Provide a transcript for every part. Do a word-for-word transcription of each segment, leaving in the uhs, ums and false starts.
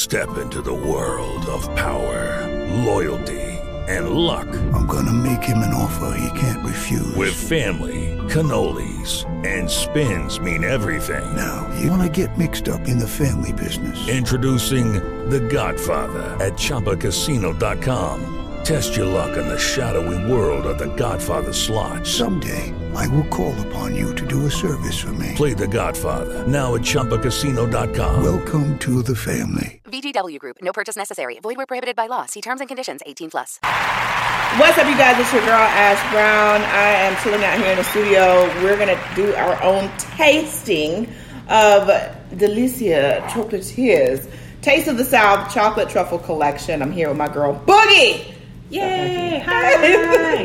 Step into the world of power, loyalty, and luck. I'm gonna make him an offer he can't refuse. With family, cannolis, and spins mean everything. Now, you wanna get mixed up in the family business. Introducing The Godfather at Chumba Casino dot com. Test your luck in the shadowy world of The Godfather slot. Someday, I will call upon you to do a service for me. Play The Godfather, now at Chumba Casino dot com. Welcome to the family. V G W Group. No purchase necessary. Void where prohibited by law. See terms and conditions. eighteen plus. What's up, you guys? It's your girl, Ash Brown. I am chilling out here in the studio. We're going to do our own tasting of Delicia Chocolatiers. Taste of the South Chocolate Truffle Collection. I'm here with my girl, Boogie. Yay! Hi!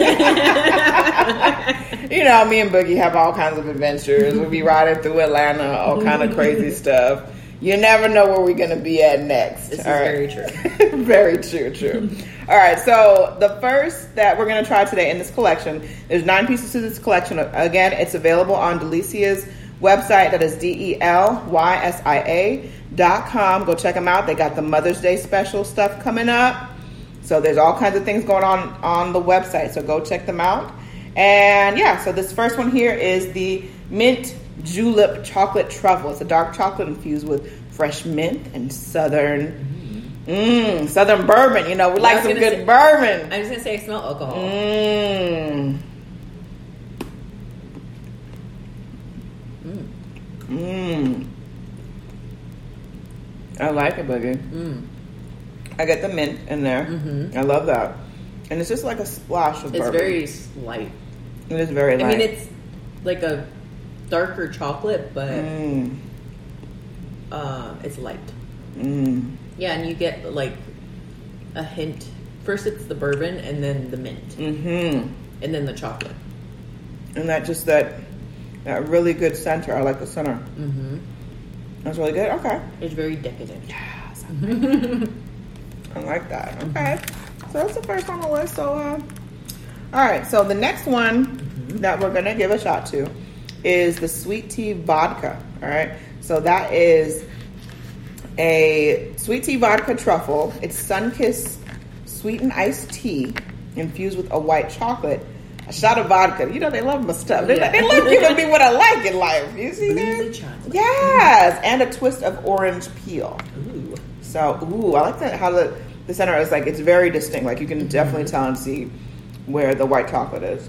You know, me and Boogie have all kinds of adventures. We'll be riding through Atlanta, all kind of crazy stuff. You never know where we're going to be at next. This is all right? very true. Very true, true. All right, so the first that we're going to try today in this collection, there's nine pieces to this collection. Again, it's available on Delicia's website. That is D E L Y S I A dot com. Go check them out. They got the Mother's Day special stuff coming up. So there's all kinds of things going on on the website. So go check them out. And yeah, so this first one here is the Mint Julep Chocolate Truffle. It's a dark chocolate infused with fresh mint and southern, mm, southern bourbon. You know, we like some good say, bourbon. I was going to say I smell alcohol. Mmm. Mmm. I like it, Boogie. Mm. I get the mint in there. Mm-hmm. I love that. And it's just like a splash of it's bourbon. It's very light. It is very light. I mean, it's like a darker chocolate, but mm. uh, it's light. Mm. Yeah, and you get like a hint. First it's the bourbon, and then the mint. Mm-hmm. And then the chocolate. And that just that, that really good center. I like the center. Mm-hmm. That's really good. Okay. It's very decadent. Yes. I like that. Okay. So that's the first on the list. So, uh, all right. So the next one mm-hmm. that we're going to give a shot to is the Sweet Tea Vodka. All right. So that is a Sweet Tea Vodka Truffle. It's Sunkist Sweetened Iced Tea infused with a white chocolate. A shot of vodka. You know, they love my stuff. They, yeah. they love giving me what I like in life. You see that? Chocolate. Yes. And a twist of orange peel. Ooh. So, ooh, I like that how the, the center is like, it's very distinct. Like, you can mm-hmm. definitely tell and see where the white chocolate is.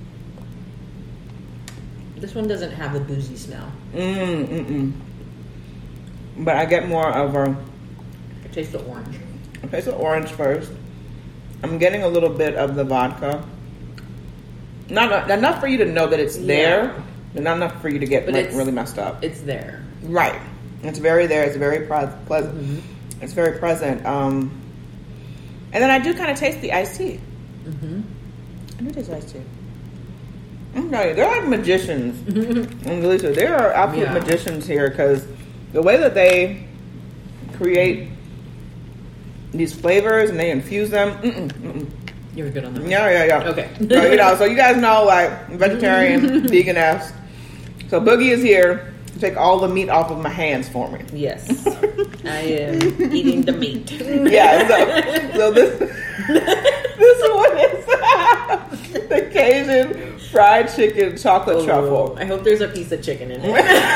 This one doesn't have the boozy smell. Mm, mm-mm. But I get more of a... I taste the orange. I taste the orange first. I'm getting a little bit of the vodka. Not enough for you to know that it's there, yeah. but not enough for you to get like really messed up. It's there. Right. It's very there. It's very pre- pleasant. Mm-hmm. It's very present. Um, and then I do kind of taste the iced tea. Mm-hmm. I do taste iced tea. I'm telling you, they're like magicians. Mm-hmm. And Lisa, there are absolute yeah. magicians here because the way that they create these flavors and they infuse them. Mm-mm, mm-mm. You're good on that. Yeah, yeah, yeah. Okay. So, you know, so you guys know, like, vegetarian, vegan ass. So Boogie is here to take all the meat off of my hands for me. Yes. I am eating the meat. Yeah, so, so this, this one is the Cajun fried chicken chocolate oh, truffle. I hope there's a piece of chicken in it.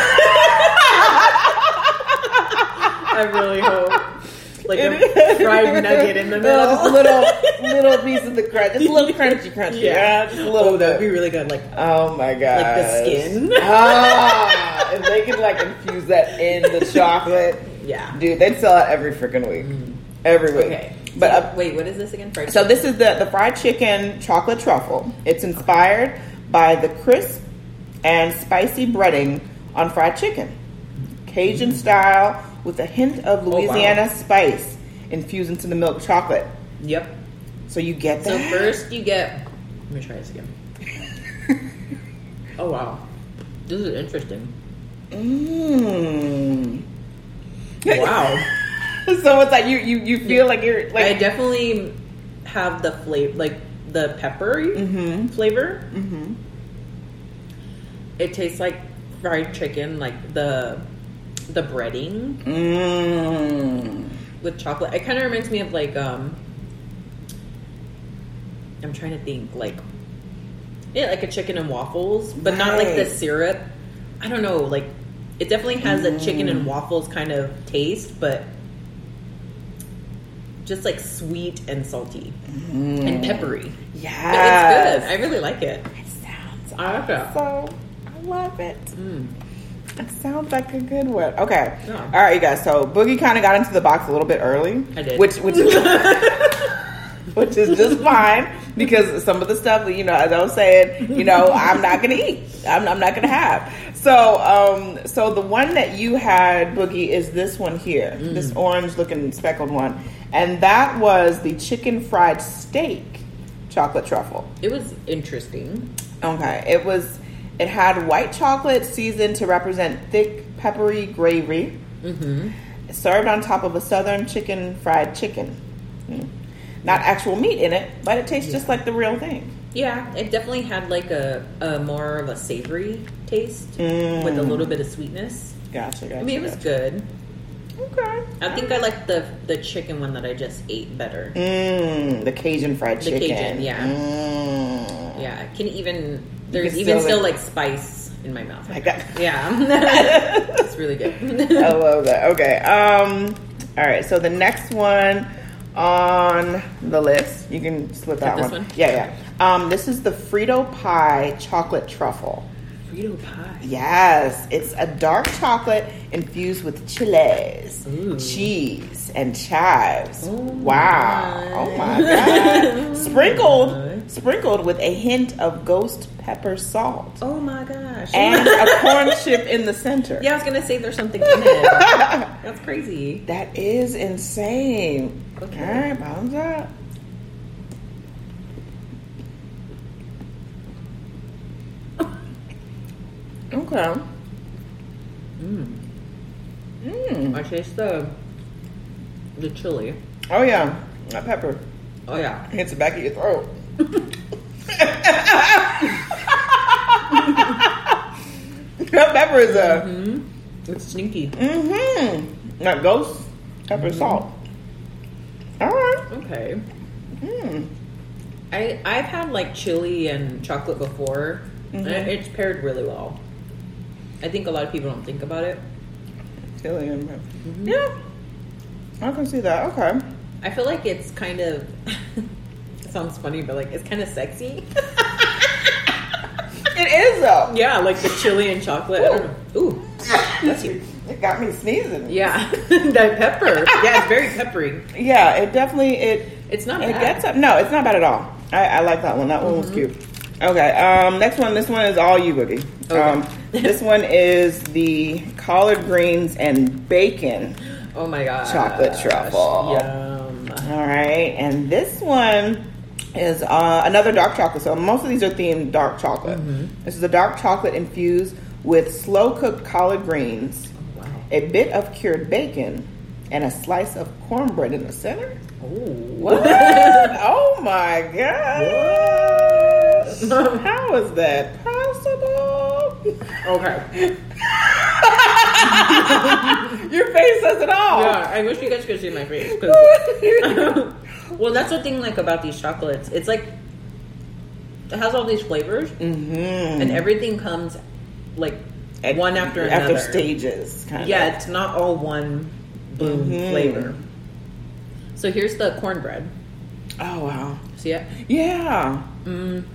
I really hope. Like it a is. fried nugget in the middle. No, just a little, little piece of the crunch. Just a little crunchy, crunchy. Yeah, yeah just a little. Oh, that'd be really good. Like, oh my god, like the skin. Ah, if they could like infuse that in the chocolate, yeah, dude, they'd sell it every freaking week, mm. every week. Okay, but so, uh, wait, what is this again? Fried so chicken? This is the the fried chicken chocolate truffle. It's inspired by the crisp and spicy breading on fried chicken, Cajun mm. style, with a hint of Louisiana oh, wow. spice infused into the milk chocolate. Yep. So you get that. So first you get... Let me try this again. Oh, wow. This is interesting. Mmm. Wow. So it's like you, you, you feel yeah. like you're... like I definitely have the flavor, like the peppery mm-hmm. flavor. Mm-hmm. It tastes like fried chicken, like the... the breading. Mmm. with chocolate. It kind of reminds me of like um. I'm trying to think like. Yeah, like a chicken and waffles, but right. not like the syrup. I don't know, like it definitely has mm. a chicken and waffles kind of taste, but just like sweet and salty mm. and peppery. Yeah, it's good. I really like it. It sounds I like it. So I love it. Mm. It sounds like a good one. Okay, yeah. All right, you guys. So Boogie kind of got into the box a little bit early. I did, which which is which is just fine. Because some of the stuff, you know, as I was saying, you know, I'm not going to eat. I'm, I'm not going to have. So, um, so the one that you had, Boogie, is this one here. Mm. This orange-looking speckled one. And that was the chicken fried steak chocolate truffle. It was interesting. Okay. It was, it had white chocolate seasoned to represent thick, peppery gravy. Mm-hmm. Served on top of a southern chicken fried chicken. Mm. Not actual meat in it, but it tastes yeah. just like the real thing. Yeah, it definitely had like a, a more of a savory taste mm. with a little bit of sweetness. Gotcha, gotcha. I mean, it was gotcha. good. Okay. I think I like the the chicken one that I just ate better. Mm, the Cajun fried the chicken. The Cajun, yeah. Mm. Yeah, I can even, there's can even still like, like spice in my mouth. Like that. Yeah. It's really good. I love that. Okay. Um. All right, so the next one on the list, you can split that this one. one. Yeah, yeah. Um, this is the Frito Pie chocolate truffle. Frito pie. Yes, it's a dark chocolate infused with chiles, Ooh. cheese, and chives. Oh wow! my. Oh my god! sprinkled, sprinkled with a hint of ghost pepper salt. Oh my gosh! And a corn chip in the center. Yeah, I was gonna say there's something in it. That's crazy. That is insane. Okay. All right, bottoms up. Okay. Mm. Mm. I taste the the chili. Oh yeah, that pepper. Oh yeah, Hits the back of your throat. That pepper is a. Mm-hmm. It's sneaky. Mm-hmm. That ghost pepper mm-hmm. salt. All right. Okay. Mm. I I've had like chili and chocolate before. Mm-hmm. And it's paired really well. I think a lot of people don't think about it. Chili and pepper. Mm-hmm. Yeah. I can see that. Okay. I feel like it's kind of. It sounds funny, but like it's kind of sexy. It is though. Yeah, like the chili and chocolate. Ooh, I don't know. Ooh. That's you. It got me sneezing. Yeah, that pepper. Yeah, it's very peppery. Yeah, it definitely it. It's not it bad. Gets up. No, it's not bad at all. I, I like that one. That one mm-hmm. was cute. Okay. Um. Next one. This one is all you, Boogie. Okay. Um. This one is the collard greens and bacon. Oh my gosh. Chocolate truffle. Yum. All right, and this one is uh, another dark chocolate. So most of these are themed dark chocolate. Mm-hmm. This is a dark chocolate infused with slow cooked collard greens, oh, wow. a bit of cured bacon, and a slice of cornbread in the center. Oh, what? Oh my gosh! How is that possible? Okay. Your face says it all. Yeah, I wish you guys could see my face. Well, that's the thing, like about these chocolates. It's like it has all these flavors, mm-hmm. and everything comes like At, one after another. After stages, kind yeah, of. Yeah, it's not all one boom mm-hmm. flavor. So here's the cornbread. Oh wow! See it? Yeah. Mm.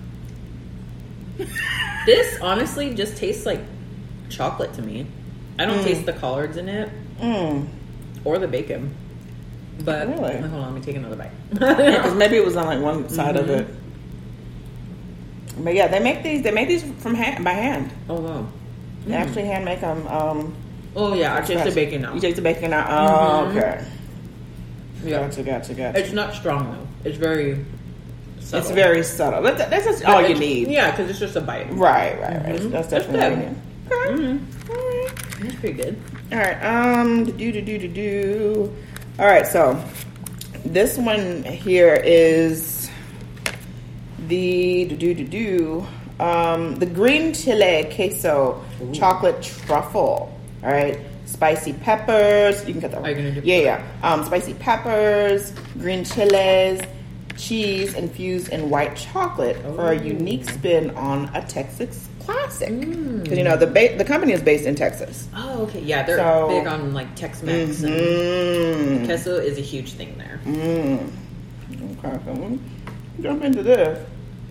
This honestly just tastes like chocolate to me. I don't mm. taste the collards in it mm. or the bacon. But really? Hold on, let me take another bite. Yeah, because maybe it was on like one side mm-hmm. of it. But yeah, they make these. They make these from hand by hand. Oh wow! They mm. actually hand make them. Um, oh yeah, I taste the bacon now. You taste the bacon now. Oh, mm-hmm. okay. Yeah. Gotcha, gotcha, gotcha. It's not strong though. It's very subtle. It's very subtle. That's, that's just all you need. Yeah, because it's just a bite. Right, right, right. Mm-hmm. That's definitely what you need. Okay. Mm-hmm. All right. That's pretty good. All right. Um. Do do do do do. All right. So this one here is the do do do do. Um, the green chile queso Ooh. chocolate truffle. All right. It's spicy peppers. You can cut that one. Are you gonna do- Yeah, yeah. Um, spicy peppers, green chilies, cheese infused in white chocolate for a unique spin on a Texas classic. Because you know the ba- the company is based in Texas. Oh, okay. Yeah, they're So- big on like Tex-Mex Mm. and queso is a huge thing there. Mm. Okay, so let me jump into this.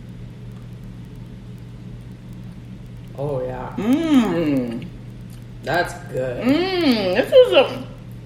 Oh yeah, Mmm. that's good. Mmm. This is a.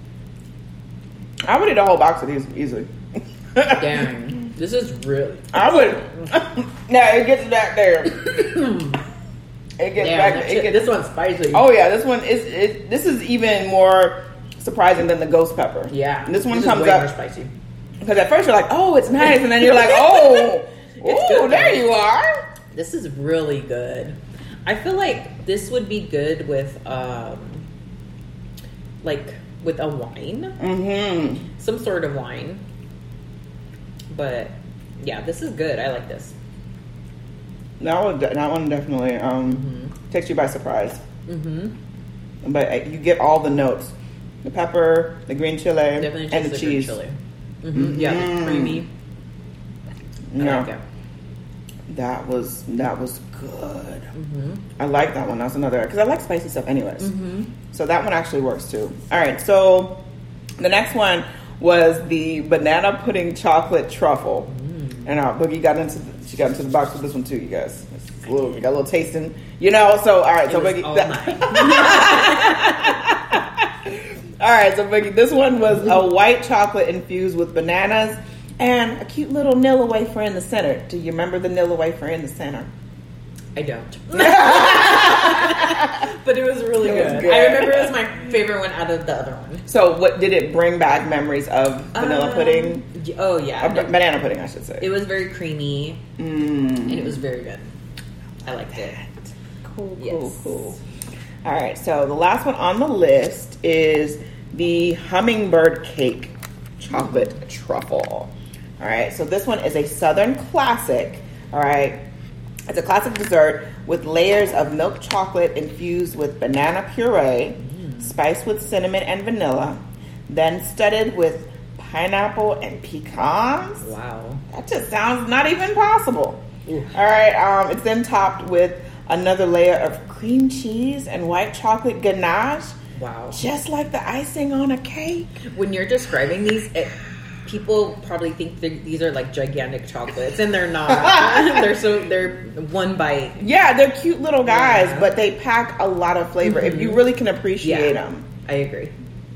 I would eat a whole box of these easily. Dang, this is really. I would. Now it gets back there. It gets Damn, back. that It shit- gets, this one's spicy. oh yeah, this one is. It, this is even more surprising than the ghost pepper. yeah, And this one is comes way more up spicy. because at first you're like, oh, it's nice, and then you're like, oh, It's ooh, good, there though. you are. This is really good. I feel like this would be good with, um, like with a wine, Mm-hmm. some sort of wine. But yeah, this is good. I like this. That one, that one definitely um, takes you by surprise. Mm-hmm. But uh, you get all the notes: the pepper, the green chili, Definitely and the tastes cheese. like green chili. Mm-hmm. Yeah, Mhm. the creamy. I Yeah, like it. that was that was good. Mm-hmm. I like that one. That's another because I like spicy stuff, anyways. Mm-hmm. So that one actually works too. All right, so the next one was the banana pudding chocolate truffle, Mm. and uh, Boogie got into the, she got into the box with this one too, you guys. It's a little, got a little tasting, you know. So all right, It so was Boogie. all that- mine. all right, so Boogie, this one was a white chocolate infused with bananas and a cute little Nilla wafer in the center. Do you remember the Nilla wafer in the center? I don't. But it was really It was good. good. I remember it was my favorite one out of the other one. So what did it bring back memories of vanilla Um, pudding? y- Oh yeah, Uh, b- banana pudding, I should say. it was very creamy Mm. and it was very good. I liked it. Cool, cool, Yes. cool. All right, so the last one on the list is the hummingbird cake chocolate truffle. All right, so this one is a Southern classic. All right, it's a classic dessert with layers of milk chocolate infused with banana puree, spiced with cinnamon and vanilla, then studded with pineapple and pecans. Wow. That just sounds not even possible. Ooh. All right, um, it's then topped with another layer of cream cheese and white chocolate ganache, Wow. just like the icing on a cake. When you're describing these, it, people probably think they're- these are like gigantic chocolates, and they're not. they're so they're one bite. Yeah, they're cute little guys, Yeah. but they pack a lot of flavor if you really can appreciate Yeah. them. I agree.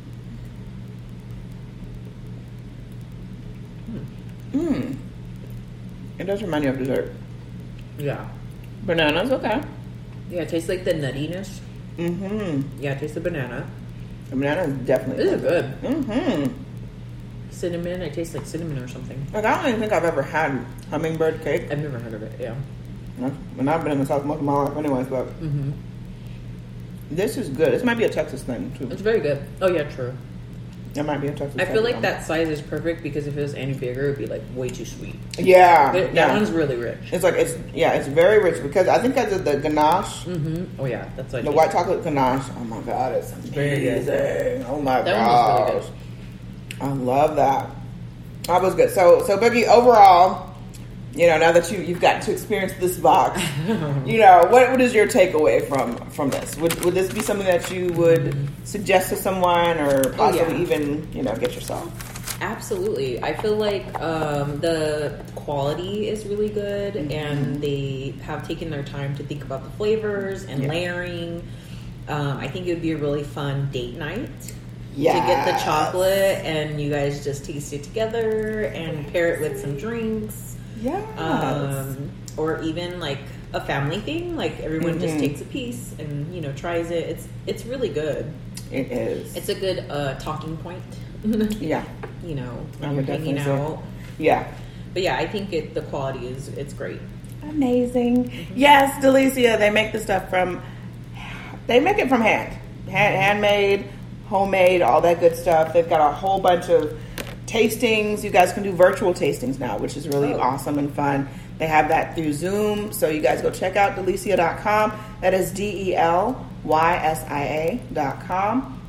Mm. It does remind you of dessert. Yeah. Bananas, okay. Yeah, it tastes like the nuttiness. Mm-hmm. Yeah, it tastes the banana. The banana is definitely This is good. Mm-hmm. Cinnamon. It tastes like cinnamon or something. Like, I don't even think I've ever had hummingbird cake. I've never heard of it. Yeah. And I've been in the South most of my life anyways, but Mm-hmm. this is good. This might be a Texas thing, too. It's very good. Oh yeah, true. That might be a Texas I thing. feel like that size is perfect because if it was any bigger, it would be like way too sweet. Yeah. That yeah. one's really rich. It's like, it's, yeah, it's very rich because I think because of the ganache, Mm-hmm. Oh yeah, that's like the white chocolate ganache. Oh my God, it's very good. amazing. Oh my That one was gosh. really good. I love that. That was good. So, so Boogie, overall, you know, now that you you've gotten to experience this box, you know, what what is your takeaway from from this? Would would this be something that you would suggest to someone, or possibly yeah. even you know get yourself? Absolutely. I feel like um, the quality is really good, and they have taken their time to think about the flavors and Yeah. layering. Um, I think it would be a really fun date night Yeah. to get the chocolate, and you guys just taste it together and pair it with some drinks. Yeah. Um, or even like a family thing, like everyone just Mhm. takes a piece and you know tries it. It's it's really good. It is. It's a good uh, talking point. yeah. You know, I when you're would hanging definitely say. out. Yeah. But yeah, I think it the quality is it's great. Amazing. Yes, Delicia. They make the stuff from. They make it from hand, hand handmade, homemade, all that good stuff. They've got a whole bunch of tastings. You guys can do virtual tastings now, which is really Oh. awesome and fun. They have that through Zoom, so you guys go check out delicia dot com. That is D E L Y S I A dot com.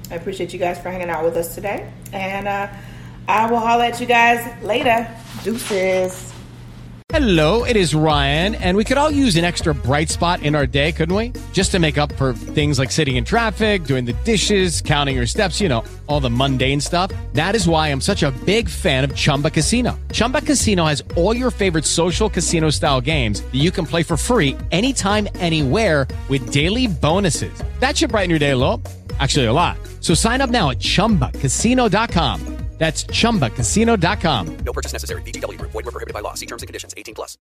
I appreciate you guys for hanging out with us today. And uh, I will holler at you guys later. Deuces. Hello, it is Ryan, and we could all use an extra bright spot in our day, couldn't we? Just to make up for things like sitting in traffic, doing the dishes, counting your steps, you know, all the mundane stuff. That is why I'm such a big fan of Chumba Casino. Chumba Casino has all your favorite social casino-style games that you can play for free anytime, anywhere with daily bonuses. That should brighten your day a little. Actually, a lot. So sign up now at chumba casino dot com. That's chumba casino dot com. No purchase necessary. V G W Group. Void where prohibited by law. See terms and conditions. eighteen plus.